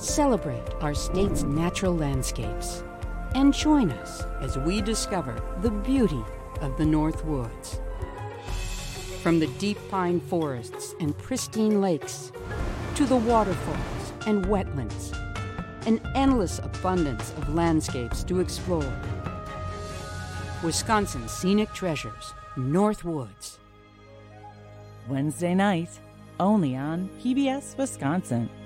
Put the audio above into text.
Celebrate our state's natural landscapes and join us as we discover the beauty of the North Woods. From the deep pine forests and pristine lakes to the waterfalls and wetlands, an endless abundance of landscapes to explore. Wisconsin's scenic treasures, North Woods. Wednesday night, only on PBS Wisconsin.